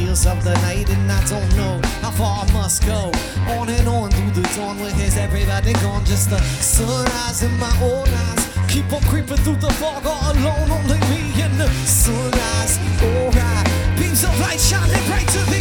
frontiers of the night, and I don't know how far I must go. On and on through the dawn, where has everybody gone? Just the sunrise in my own eyes. Keep on creeping through the fog, all alone, only me and the sunrise. Alright, beams of light shining bright to the